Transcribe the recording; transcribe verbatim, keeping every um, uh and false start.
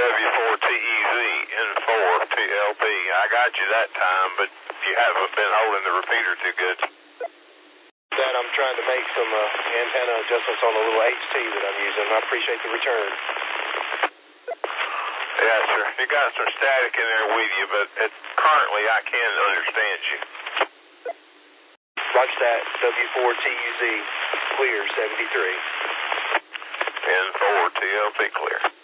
W four T E Z, N four T L P. I got you that time, but you haven't been holding the repeater too good. That I'm trying to make some uh, antenna adjustments on the little H T that I'm using. I appreciate the return. Yeah, sir. You got some static in there with you, but it, currently I can understand you. Roger that. W four T U Z, clear, seventy-three. N four T L P, clear.